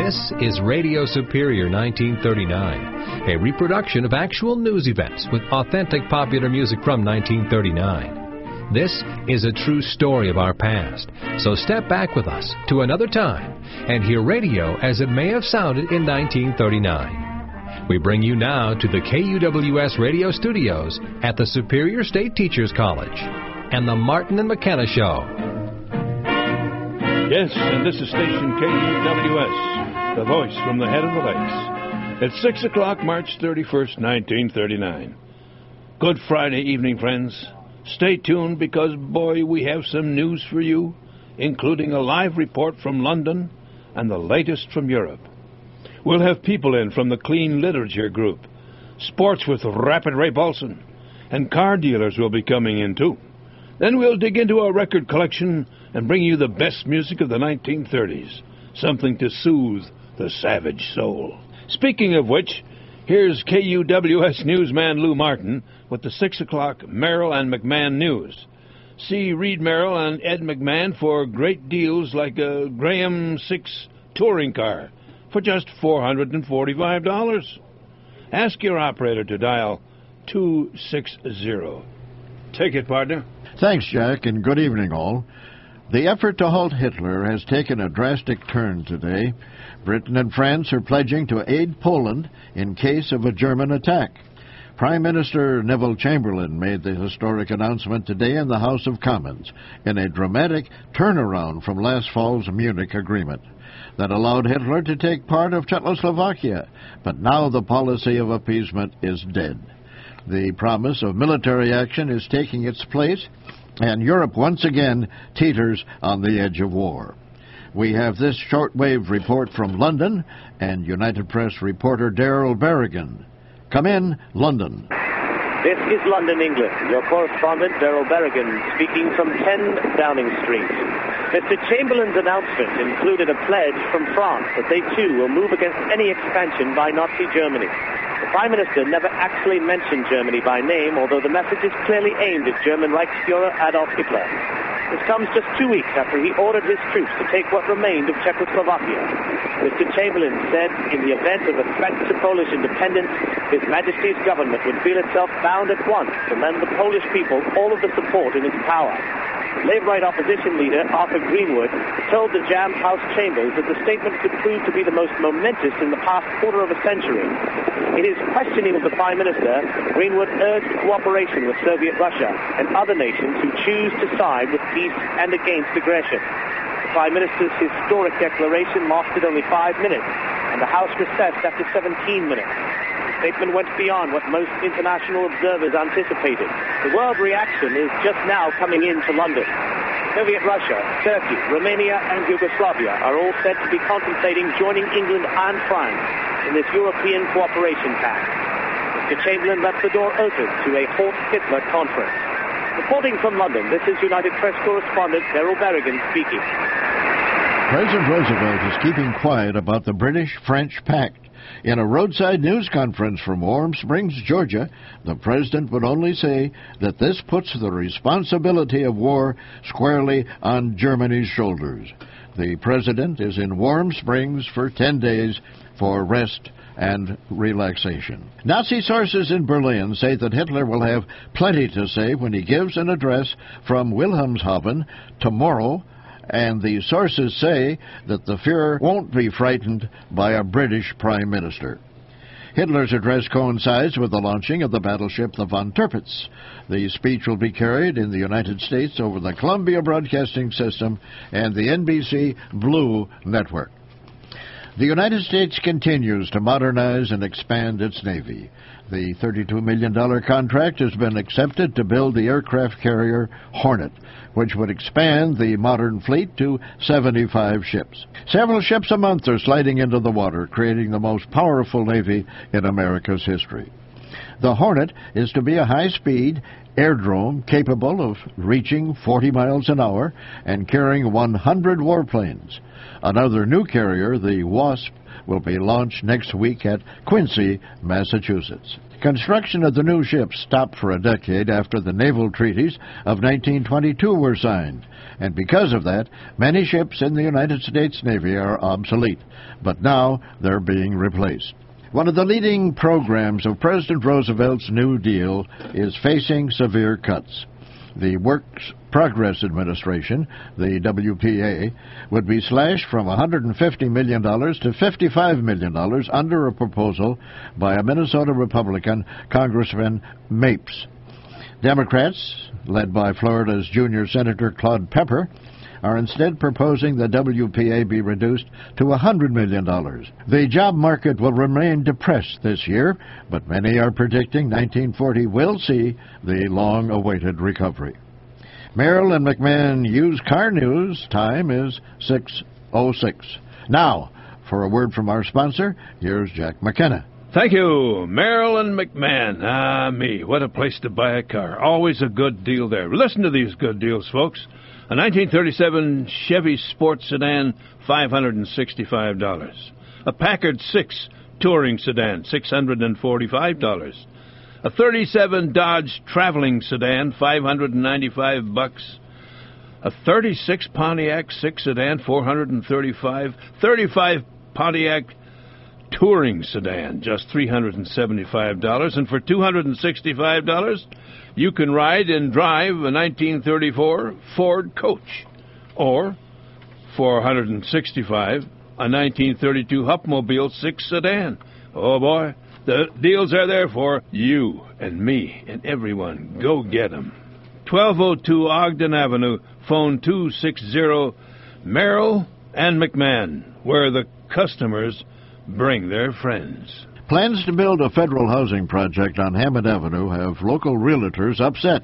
This is Radio Superior 1939, a reproduction of actual news events with authentic popular music from 1939. This is a true story of our past, so step back with us to another time and hear radio as it may have sounded in 1939. We bring you now to the KUWS radio studios at the Superior State Teachers College and the Martin and McKenna Show. Yes, and this is station KUWS, the voice from the head of the lakes. It's 6 o'clock, March 31st, 1939. Good Friday evening, friends. Stay tuned because, boy, we have some news for you, including a live report from London and the latest from Europe. We'll have people in from the Clean Literature Group, sports with Rapid Ray Paulson, and car dealers will be coming in, too. Then we'll dig into our record collection and bring you the best music of the 1930s, something to soothe the savage soul. Speaking of which, here's KUWS newsman Lou Martin with the 6 o'clock Merrill and McMahon news. See Reed Merrill and Ed McMahon for great deals like a Graham 6 touring car for just $445. Ask your operator to dial 260. Take it, partner. Thanks, Jack, and good evening, all. The effort to halt Hitler has taken a drastic turn today. Britain and France are pledging to aid Poland in case of a German attack. Prime Minister Neville Chamberlain made the historic announcement today in the House of Commons in a dramatic turnaround from last fall's Munich Agreement that allowed Hitler to take part of Czechoslovakia, but now the policy of appeasement is dead. The promise of military action is taking its place, and Europe once again teeters on the edge of war. We have this shortwave report from London and United Press reporter Daryl Berrigan. Come in, London. This is London, England. Your correspondent, Daryl Berrigan, speaking from 10 Downing Street. Mr. Chamberlain's announcement included a pledge from France that they, too, will move against any expansion by Nazi Germany. The Prime Minister never actually mentioned Germany by name, although the message is clearly aimed at German Reichsfuhrer Adolf Hitler. This comes just 2 weeks after he ordered his troops to take what remained of Czechoslovakia. Mr. Chamberlain said in the event of a threat to Polish independence, His Majesty's government would feel itself bound at once to lend the Polish people all of the support in its power. Labourite opposition leader Arthur Greenwood told the jammed House chambers that the statement could prove to be the most momentous in the past quarter of a century. In his questioning of the Prime Minister, Greenwood urged cooperation with Soviet Russia and other nations who choose to side with peace and against aggression. The Prime Minister's historic declaration lasted only 5 minutes, and the House recessed after 17 minutes. The statement went beyond what most international observers anticipated. The world reaction is just now coming into London. Soviet Russia, Turkey, Romania, and Yugoslavia are all said to be contemplating joining England and France in this European Cooperation Pact. Mr. Chamberlain left the door open to a Halt Hitler conference. Reporting from London, this is United Press correspondent Daryl Berrigan speaking. President Roosevelt is keeping quiet about the British-French pact. In a roadside news conference from Warm Springs, Georgia, the president would only say that this puts the responsibility of war squarely on Germany's shoulders. The president is in Warm Springs for 10 days for rest and relaxation. Nazi sources in Berlin say that Hitler will have plenty to say when he gives an address from Wilhelmshaven tomorrow, and the sources say that the Fuhrer won't be frightened by a British Prime Minister. Hitler's address coincides with the launching of the battleship the Von Tirpitz. The speech will be carried in the United States over the Columbia Broadcasting System and the NBC Blue Network. The United States continues to modernize and expand its Navy. The $32 million contract has been accepted to build the aircraft carrier Hornet, which would expand the modern fleet to 75 ships. Several ships a month are sliding into the water, creating the most powerful Navy in America's history. The Hornet is to be a high-speed airdrome capable of reaching 40 miles an hour and carrying 100 warplanes. Another new carrier, the Wasp, will be launched next week at Quincy, Massachusetts. Construction of the new ships stopped for a decade after the naval treaties of 1922 were signed, and because of that, many ships in the United States Navy are obsolete, but now they're being replaced. One of the leading programs of President Roosevelt's New Deal is facing severe cuts. The Works Progress Administration, the WPA, would be slashed from $150 million to $55 million under a proposal by a Minnesota Republican, Congressman Mapes. Democrats, led by Florida's junior Senator Claude Pepper, are instead proposing the WPA be reduced to $100 million. The job market will remain depressed this year, but many are predicting 1940 will see the long-awaited recovery. Merrill and McMahon Used Car News. Time is 6:06. Now, for a word from our sponsor, here's Jack McKenna. Thank you, Merrill and McMahon. Me, what a place to buy a car. Always a good deal there. Listen to these good deals, folks. A 1937 Chevy Sport Sedan, $565. A Packard 6 Touring Sedan, $645. A 37 Dodge Traveling Sedan, $595. A 36 Pontiac 6 Sedan, $435. 35 Pontiac Touring Sedan, just $375. And for $265, you can ride and drive a 1934 Ford Coach. Or, for $165, a 1932 Hupmobile 6 Sedan. Oh boy, the deals are there for you and me and everyone. Go get them. 1202 Ogden Avenue, phone 260, Merrill and McMahon, where the customers bring their friends. Plans to build a federal housing project on Hammond Avenue have local realtors upset.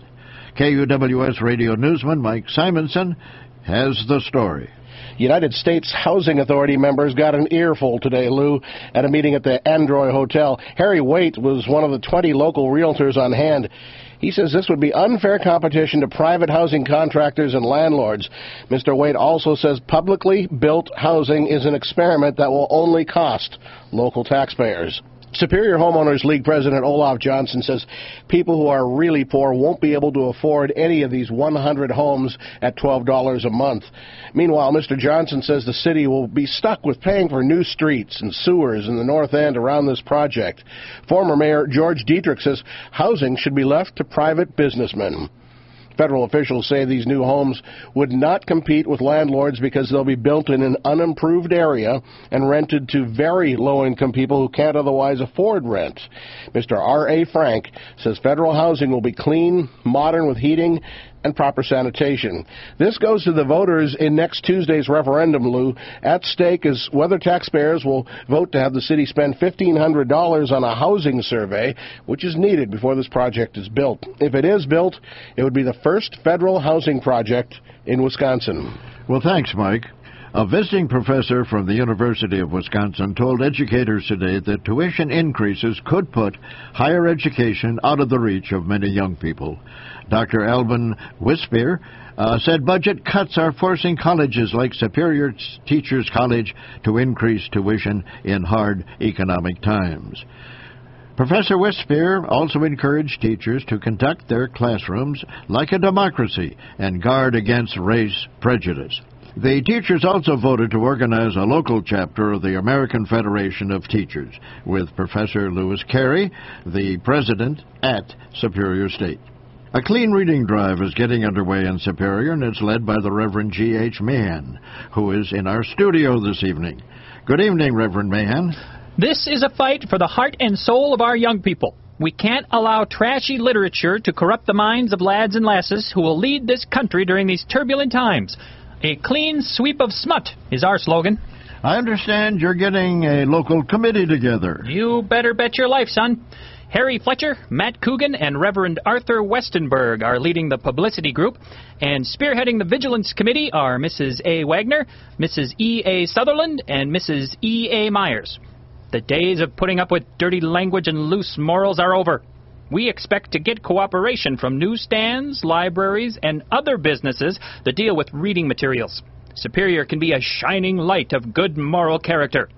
KUWS radio newsman Mike Simonson has the story. United States Housing Authority members got an earful today, Lou, at a meeting at the Androy Hotel. Harry Waite was one of the 20 local realtors on hand. He says this would be unfair competition to private housing contractors and landlords. Mr. Waite also says publicly built housing is an experiment that will only cost local taxpayers. Superior Homeowners League President Olaf Johnson says people who are really poor won't be able to afford any of these 100 homes at $12 a month. Meanwhile, Mr. Johnson says the city will be stuck with paying for new streets and sewers in the North End around this project. Former Mayor George Dietrich says housing should be left to private businessmen. Federal officials say these new homes would not compete with landlords because they'll be built in an unimproved area and rented to very low-income people who can't otherwise afford rent. Mr. R.A. Frank says federal housing will be clean, modern with heating, and proper sanitation. This goes to the voters in next Tuesday's referendum, Lou. At stake is whether taxpayers will vote to have the city spend $1,500 on a housing survey, which is needed before this project is built. If it is built, it would be the first federal housing project in Wisconsin. Well, thanks, Mike. A visiting professor from the University of Wisconsin told educators today that tuition increases could put higher education out of the reach of many young people. Dr. Alvin Wispier said budget cuts are forcing colleges like Superior Teachers College to increase tuition in hard economic times. Professor Wispier also encouraged teachers to conduct their classrooms like a democracy and guard against race prejudice. The teachers also voted to organize a local chapter of the American Federation of Teachers, with Professor Lewis Carey, the president at Superior State. A clean reading drive is getting underway in Superior, and it's led by the Reverend G.H. Mahan, who is in our studio this evening. Good evening, Reverend Mahan. This is a fight for the heart and soul of our young people. We can't allow trashy literature to corrupt the minds of lads and lasses who will lead this country during these turbulent times. A clean sweep of smut is our slogan. I understand you're getting a local committee together. You better bet your life, son. Harry Fletcher, Matt Coogan, and Reverend Arthur Westenberg are leading the publicity group, and spearheading the Vigilance Committee are Mrs. A. Wagner, Mrs. E. A. Sutherland, and Mrs. E. A. Myers. The days of putting up with dirty language and loose morals are over. We expect to get cooperation from newsstands, libraries, and other businesses that deal with reading materials. Superior can be a shining light of good moral character.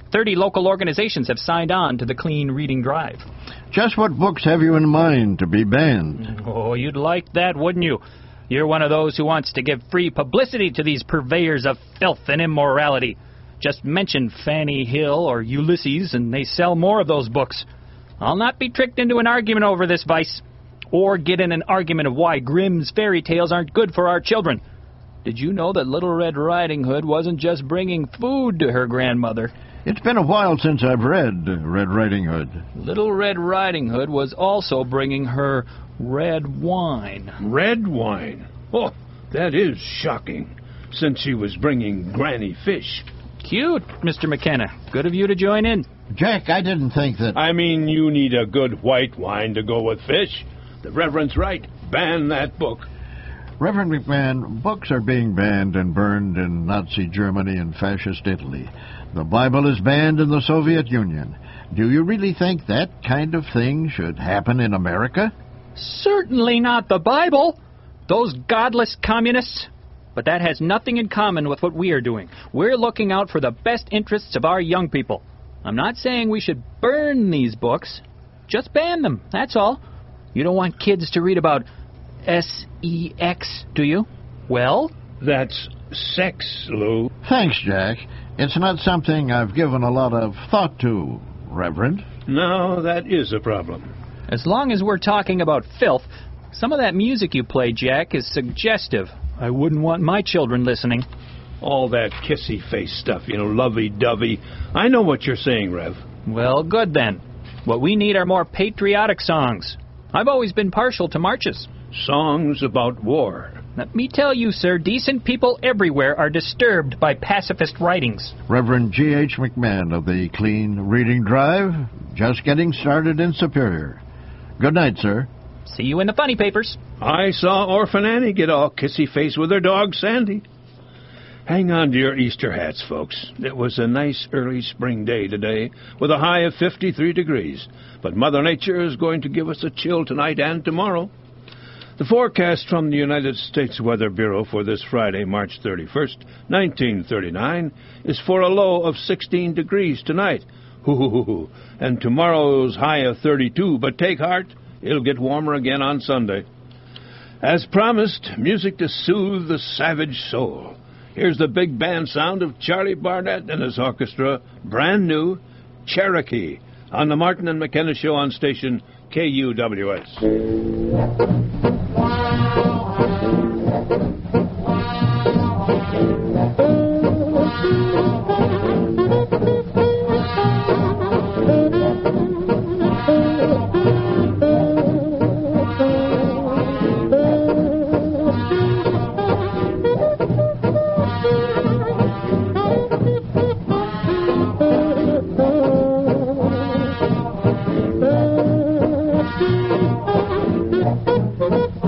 30 local organizations have signed on to the Clean Reading Drive. Just what books have you in mind to be banned? Oh, you'd like that, wouldn't you? You're one of those who wants to give free publicity to these purveyors of filth and immorality. Just mention Fanny Hill or Ulysses, and they sell more of those books. I'll not be tricked into an argument over this vice, or get in an argument of why Grimm's fairy tales aren't good for our children. Did you know that Little Red Riding Hood wasn't just bringing food to her grandmother? It's been a while since I've read Red Riding Hood. Little Red Riding Hood was also bringing her red wine. Red wine? Oh, that is shocking, since she was bringing Granny fish. Cute, Mr. McKenna. Good of you to join in. Jack, I didn't think that... I mean, you need a good white wine to go with fish. The Reverend's right. Ban that book. Reverend McMahon, books are being banned and burned in Nazi Germany and fascist Italy. The Bible is banned in the Soviet Union. Do you really think that kind of thing should happen in America? Certainly not the Bible. Those godless communists. But that has nothing in common with what we are doing. We're looking out for the best interests of our young people. I'm not saying we should burn these books. Just ban them, that's all. You don't want kids to read about sex, do you? Well? That's sex, Lou. Thanks, Jack. It's not something I've given a lot of thought to, Reverend. No, that is a problem. As long as we're talking about filth, some of that music you play, Jack, is suggestive. I wouldn't want my children listening. All that kissy-face stuff, lovey-dovey. I know what you're saying, Rev. Well, good then. What we need are more patriotic songs. I've always been partial to marches. Songs about war. Let me tell you, sir, decent people everywhere are disturbed by pacifist writings. Reverend G.H. McMahon of the Clean Reading Drive, just getting started in Superior. Good night, sir. See you in the funny papers. I saw Orphan Annie get all kissy-face with her dog, Sandy. Hang on to your Easter hats, folks. It was a nice early spring day today, with a high of 53 degrees. But Mother Nature is going to give us a chill tonight and tomorrow. The forecast from the United States Weather Bureau for this Friday, March 31st, 1939, is for a low of 16 degrees tonight. Hoo-hoo-hoo-hoo. And tomorrow's high of 32, but take heart, it'll get warmer again on Sunday. As promised, music to soothe the savage soul. Here's the big band sound of Charlie Barnett and his orchestra, brand new, Cherokee, on the Martin and McKenna Show on station KUWS. Thank you.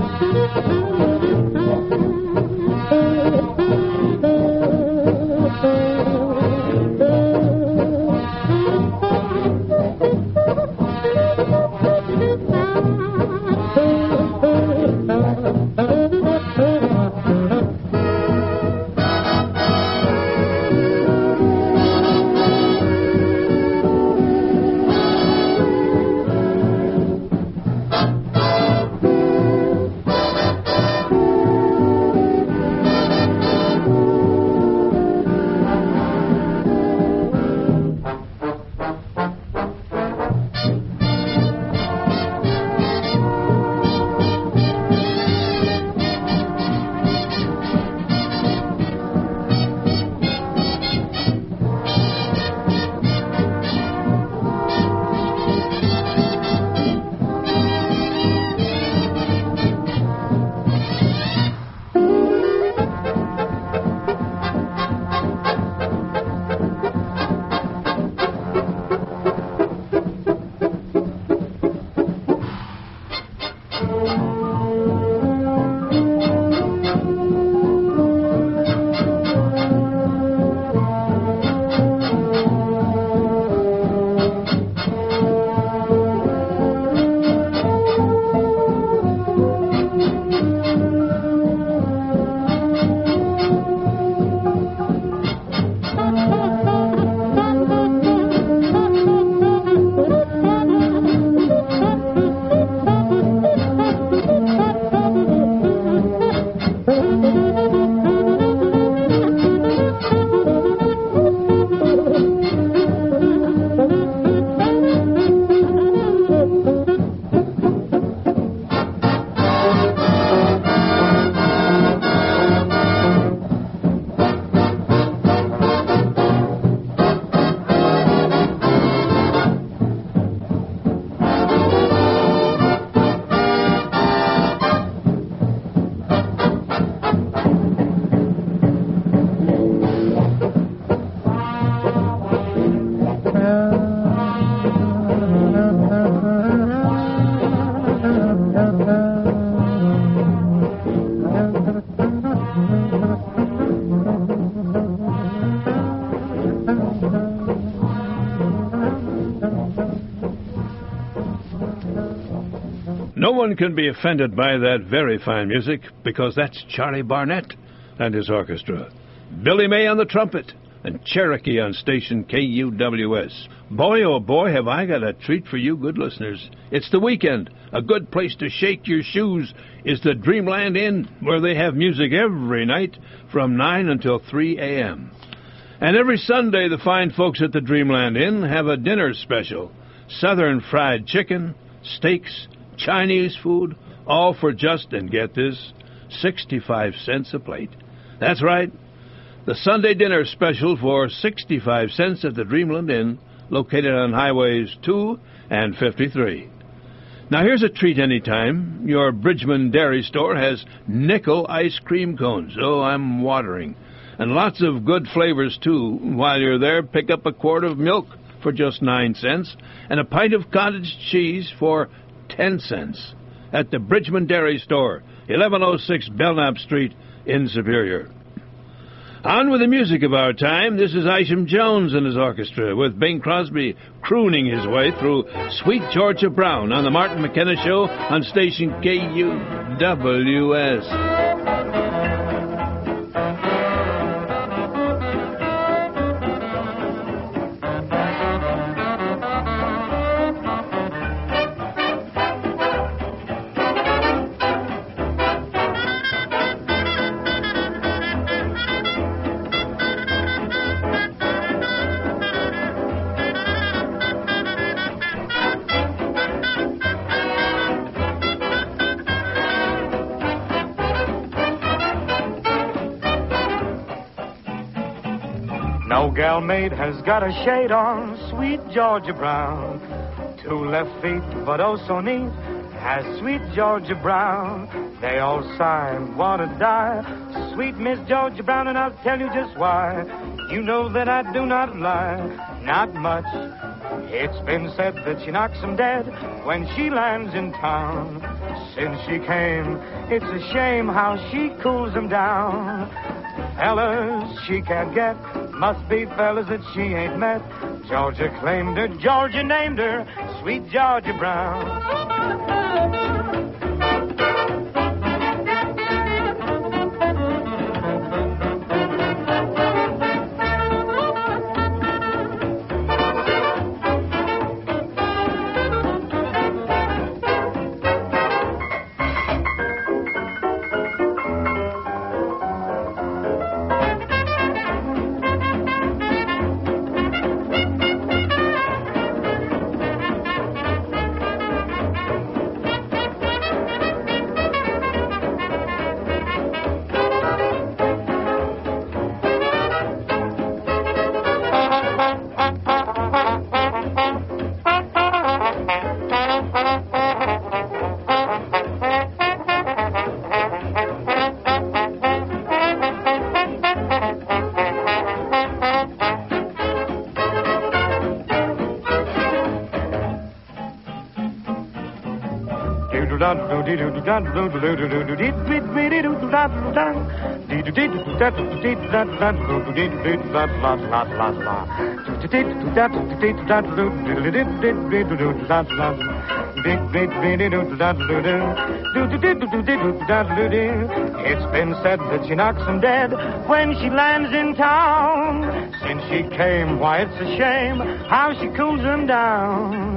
one can be offended by that very fine music, because that's Charlie Barnett and his orchestra, Billy May on the trumpet, and Cherokee on station KUWS. Boy, oh boy, have I got a treat for you good listeners. It's the weekend. A good place to shake your shoes is the Dreamland Inn, where they have music every night from 9 until 3 a.m. And every Sunday, the fine folks at the Dreamland Inn have a dinner special. Southern fried chicken, steaks, Chinese food, all for just, and get this, 65 cents a plate. That's right. The Sunday dinner special for 65 cents at the Dreamland Inn, located on Highways 2 and 53. Now, here's a treat anytime. Your Bridgman Dairy Store has nickel ice cream cones. Oh, I'm watering. And lots of good flavors, too. While you're there, pick up a quart of milk for just 9 cents and a pint of cottage cheese for 10 cents at the Bridgman Dairy Store, 1106 Belknap Street in Superior. On with the music of our time. This is Isham Jones and his orchestra, with Bing Crosby crooning his way through Sweet Georgia Brown on the Martin McKenna Show on station KUWS. No gal maid has got a shade on, sweet Georgia Brown. 2 left feet, but oh so neat, has sweet Georgia Brown. They all sigh and want to die, sweet Miss Georgia Brown, and I'll tell you just why. You know that I do not lie, not much. It's been said that she knocks 'em dead when she lands in town. Since she came, it's a shame how she cools 'em down. Fellas she can't get, must be fellas that she ain't met. Georgia claimed her, Georgia named her, sweet Georgia Brown. It's been said that she knocks 'em dead when she lands in town. Since she came, why it's a shame how she cools 'em down.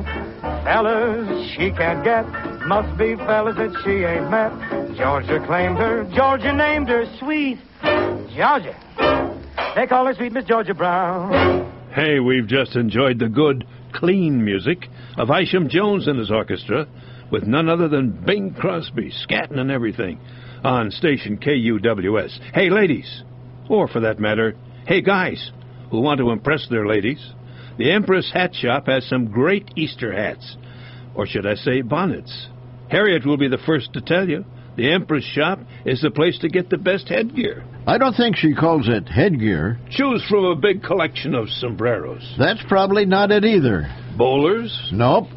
Fellas she can't get, must be fellas that she ain't met. Georgia claimed her, Georgia named her, sweet Georgia. They call her sweet Miss Georgia Brown. Hey, we've just enjoyed the good, clean music of Isham Jones and his orchestra, with none other than Bing Crosby, scatting and everything, on station KUWS. Hey, ladies, or for that matter, hey, guys, who want to impress their ladies, the Empress Hat Shop has some great Easter hats, or should I say bonnets. Harriet will be the first to tell you. The Empress Shop is the place to get the best headgear. I don't think she calls it headgear. Choose from a big collection of sombreros. That's probably not it either. Bowlers? Nope.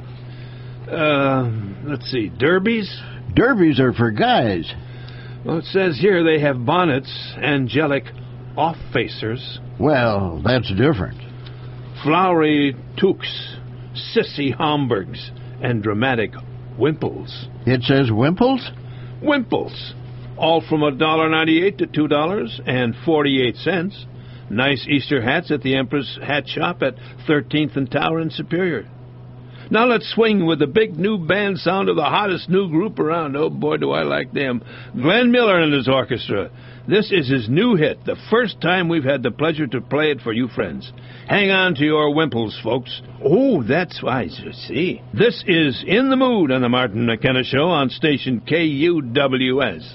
Let's see, derbies? Derbies are for guys. Well, it says here they have bonnets, angelic off-facers. Well, that's different. Flowery toques, sissy Homburgs, and dramatic Wimples. It says Wimples? Wimples. All from $1.98 to $2.48. Nice Easter hats at the Empress Hat Shop at 13th and Tower in Superior. Now let's swing with the big new band sound of the hottest new group around. Oh, boy, do I like them. Glenn Miller and his orchestra. This is his new hit, the first time we've had the pleasure to play it for you friends. Hang on to your Wimples, folks. Oh, that's why, see. This is In the Mood on the Martin McKenna Show on station KUWS.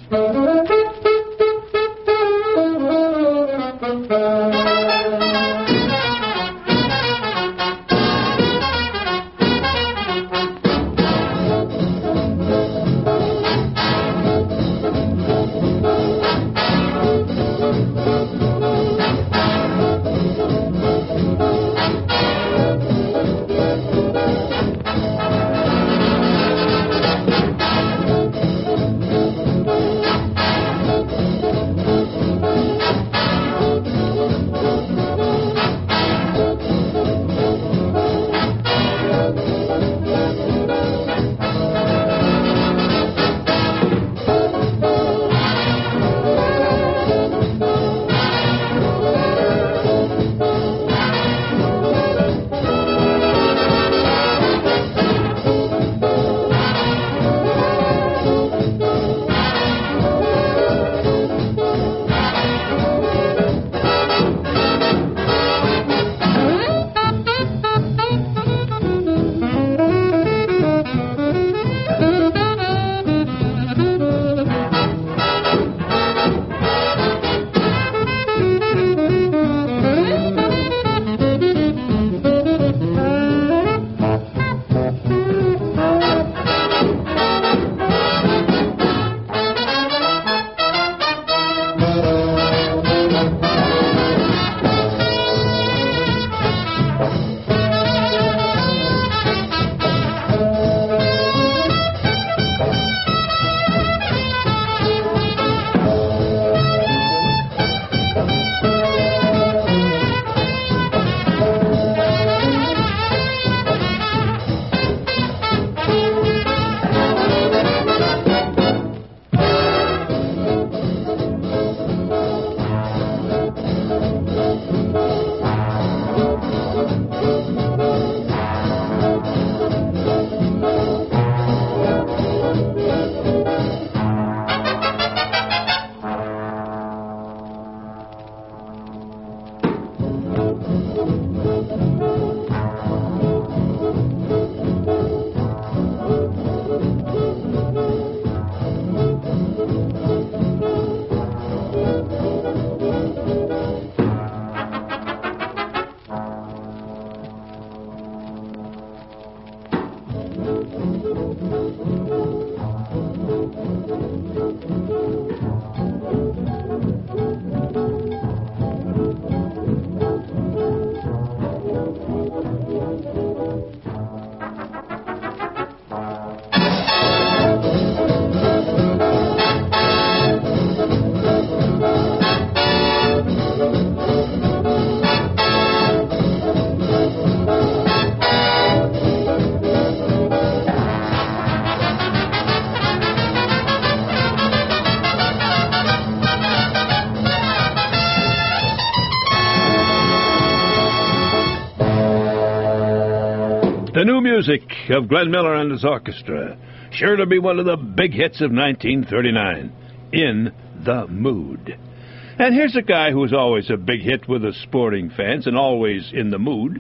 The new music of Glenn Miller and his orchestra, sure to be one of the big hits of 1939, In the Mood. And here's a guy who's always a big hit with the sporting fans and always in the mood,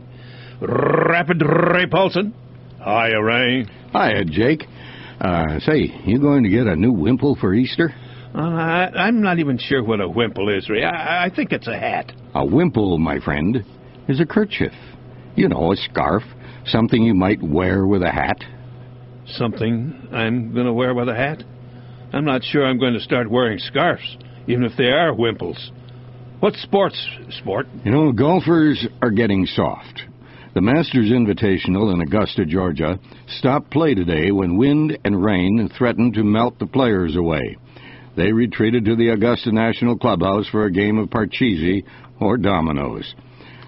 Rapid Ray Paulson. Hiya, Ray. Hiya, Jake. Say, you going to get a new wimple for Easter? I'm not even sure what a wimple is, Ray. I think it's a hat. A wimple, my friend, is a kerchief. You know, a scarf. Something you might wear with a hat. Something I'm going to wear with a hat? I'm not sure I'm going to start wearing scarves, even if they are wimples. What sport? You know, golfers are getting soft. The Masters Invitational in Augusta, Georgia, stopped play today when wind and rain threatened to melt the players away. They retreated to the Augusta National Clubhouse for a game of parcheesi, or dominoes.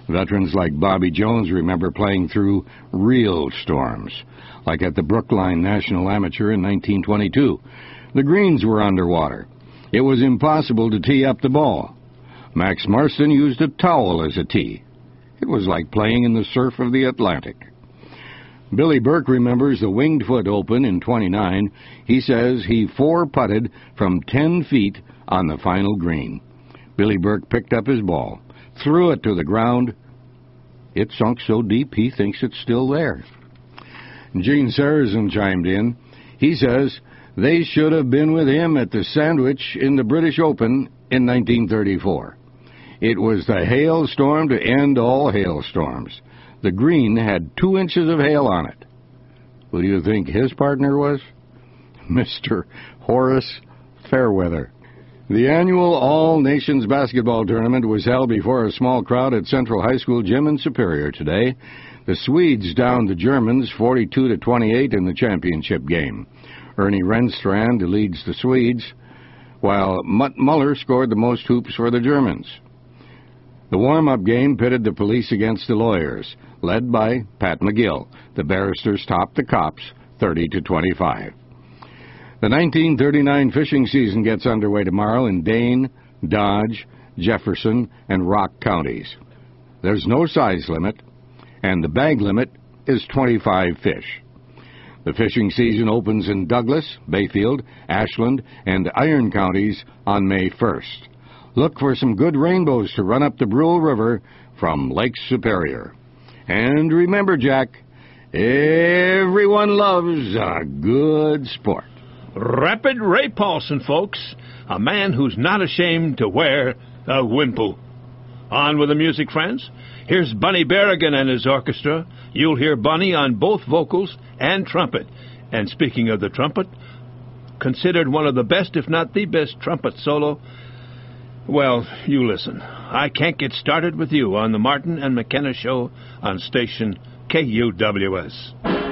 Veterans like Bobby Jones remember playing through real storms, like at the Brookline National Amateur in 1922. The greens were underwater. It was impossible to tee up the ball. Max Marston used a towel as a tee. It was like playing in the surf of the Atlantic. Billy Burke remembers the Winged Foot Open in '29. He says he four-putted from 10 feet on the final green. Billy Burke picked up his ball, threw it to the ground. It sunk so deep he thinks it's still there. Gene Sarazen chimed in. He says they should have been with him at the Sandwich in the British Open in 1934. It was the hailstorm to end all hailstorms. The green had 2 inches of hail on it. Who do you think his partner was? Mr. Horace Fairweather. The annual All-Nations Basketball Tournament was held before a small crowd at Central High School Gym in Superior today. The Swedes downed the Germans 42-28 in the championship game. Ernie Renstrand leads the Swedes, while Mutt Muller scored the most hoops for the Germans. The warm-up game pitted the police against the lawyers, led by Pat McGill. The barristers topped the cops 30-25. The 1939 fishing season gets underway tomorrow in Dane, Dodge, Jefferson, and Rock counties. There's no size limit, and the bag limit is 25 fish. The fishing season opens in Douglas, Bayfield, Ashland, and Iron counties on May 1st. Look for some good rainbows to run up the Brule River from Lake Superior. And remember, Jack, everyone loves a good sport. Rapid Ray Paulson, folks, a man who's not ashamed to wear a wimple. On with the music, friends. Here's Bunny Berrigan and his orchestra. You'll hear Bunny on both vocals and trumpet. And speaking of the trumpet, considered one of the best, if not the best, trumpet solo. Well, you listen. I Can't Get Started With You on the Martin and McKenna Show on station KUWS.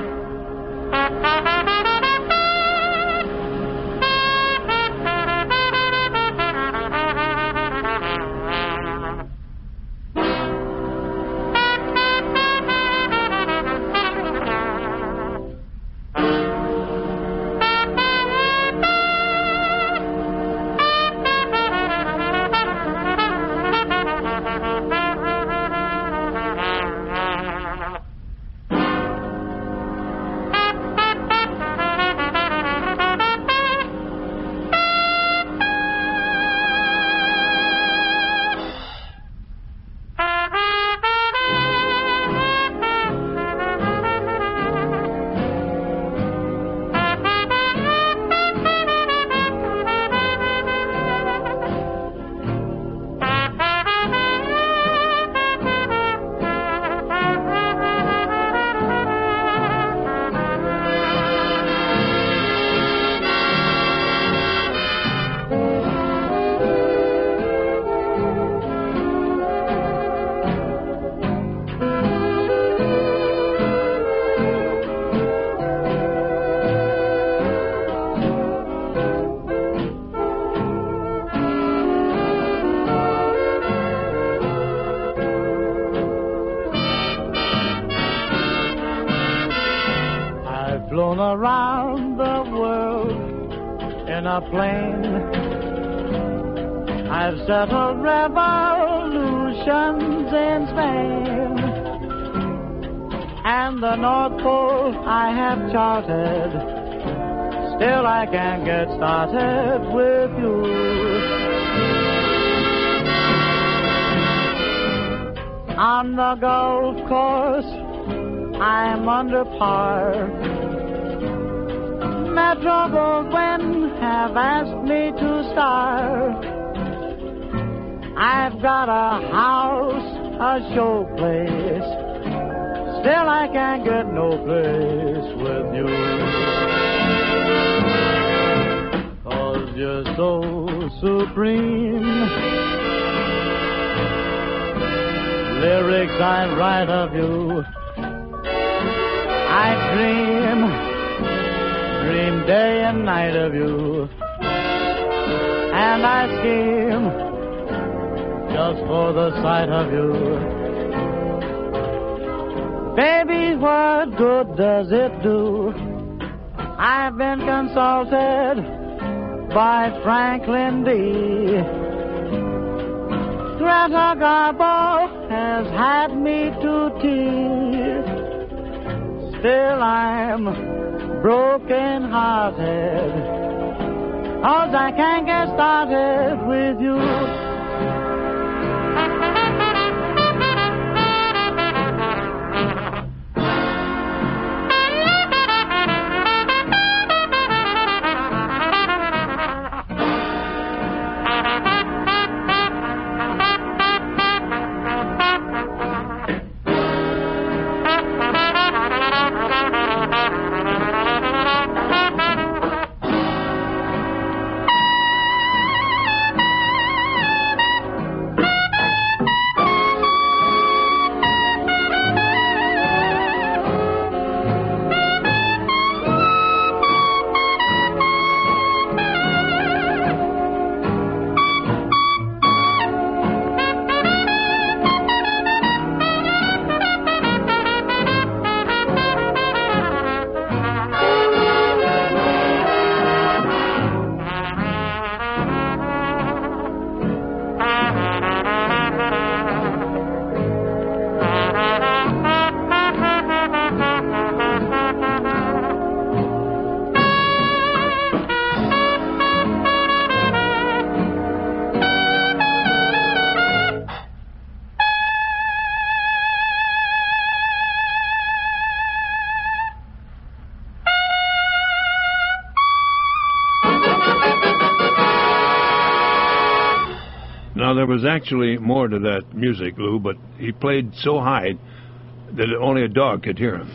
Flown around the world in a plane. I've settled revolutions in Spain, and the North Pole I have charted. Still I can't get started with you. On the golf course I'm under par. Metro Goldwyn have asked me to star. I've got a house, a show place. Still I can't get no place with you. 'Cause you're so supreme. Lyrics I write of you. I dream day and night of you, and I scheme just for the sight of you. Baby, what good does it do? I've been consulted by Franklin D. Greta Garbo has had me to tea. Still I'm broken-hearted, 'cause I can't get started with you. Now, there was actually more to that music, Lou, but he played so high that only a dog could hear him.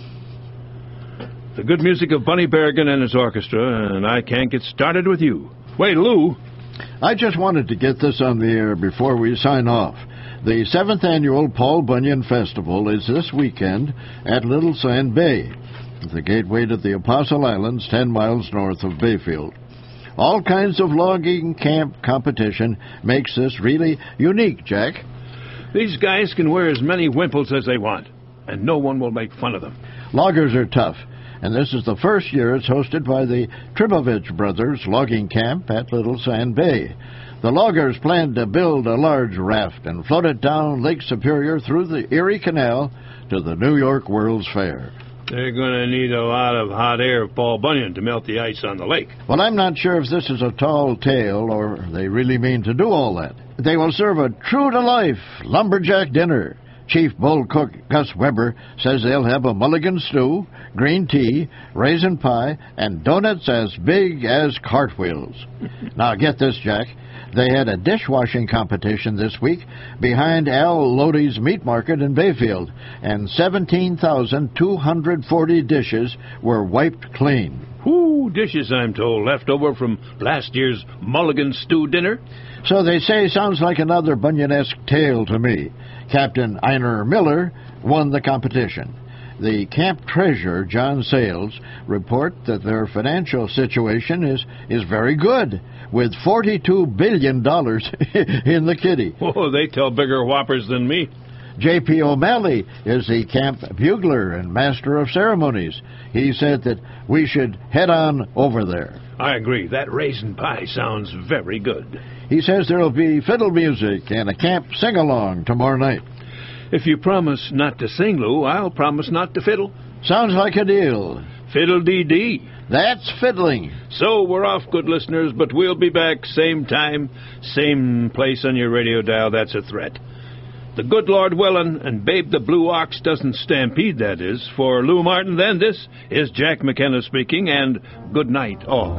The good music of Bunny Berrigan and his orchestra, and I can't get started with you. Wait, Lou. I just wanted to get this on the air before we sign off. The 7th Annual Paul Bunyan Festival is this weekend at Little Sand Bay, the gateway to the Apostle Islands, 10 miles north of Bayfield. All kinds of logging camp competition makes this really unique, Jack. These guys can wear as many wimples as they want, and no one will make fun of them. Loggers are tough, and this is the first year it's hosted by the Tribovich Brothers Logging Camp at Little Sand Bay. The loggers plan to build a large raft and float it down Lake Superior through the Erie Canal to the New York World's Fair. They're going to need a lot of hot air of Paul Bunyan to melt the ice on the lake. Well, I'm not sure if this is a tall tale or they really mean to do all that. They will serve a true-to-life lumberjack dinner. Chief Bull Cook Gus Weber says they'll have a mulligan stew, green tea, raisin pie, and donuts as big as cartwheels. Now, get this, Jack. They had a dishwashing competition this week behind Al Lodi's Meat Market in Bayfield, and 17,240 dishes were wiped clean. Whoo, dishes, I'm told, left over from last year's mulligan stew dinner. So they say sounds like another Bunyan-esque tale to me. Captain Einar Miller won the competition. The camp treasurer, John Sales, report that their financial situation is very good, with $42 billion in the kitty. Oh, they tell bigger whoppers than me. J.P. O'Malley is the camp bugler and master of ceremonies. He said that we should head on over there. I agree. That raisin pie sounds very good. He says there will be fiddle music and a camp sing-along tomorrow night. If you promise not to sing, Lou, I'll promise not to fiddle. Sounds like a deal. Fiddle-dee-dee. That's fiddling. So we're off, good listeners, but we'll be back same time, same place on your radio dial. That's a threat. The good Lord willin', and Babe the Blue Ox doesn't stampede, that is. For Lou Martin, then, this is Jack McKenna speaking, and good night, all.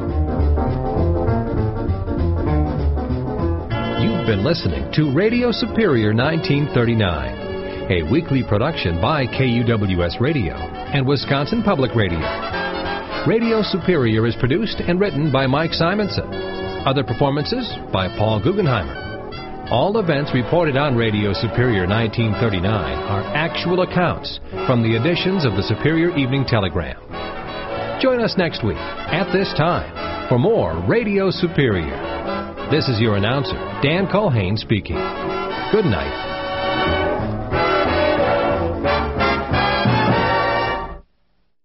You've been listening to Radio Superior 1939, a weekly production by KUWS Radio and Wisconsin Public Radio. Radio Superior is produced and written by Mike Simonson. Other performances by Paul Guggenheimer. All events reported on Radio Superior 1939 are actual accounts from the editions of the Superior Evening Telegram. Join us next week at this time for more Radio Superior. This is your announcer, Dan Culhane, speaking. Good night.